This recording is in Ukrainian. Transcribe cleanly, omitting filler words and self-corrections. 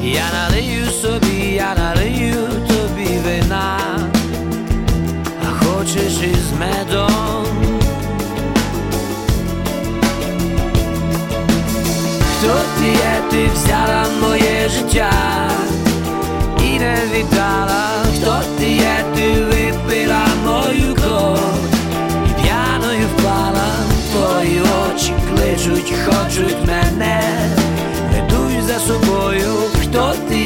Я налию собі, я налию тобі вина, а хочеш із медом. Хто ти є, ти взяла моє життя і не віддала. Хто ти є, ти випила мою кров і п'яною впала. Твої очі кличуть, хочуть мене.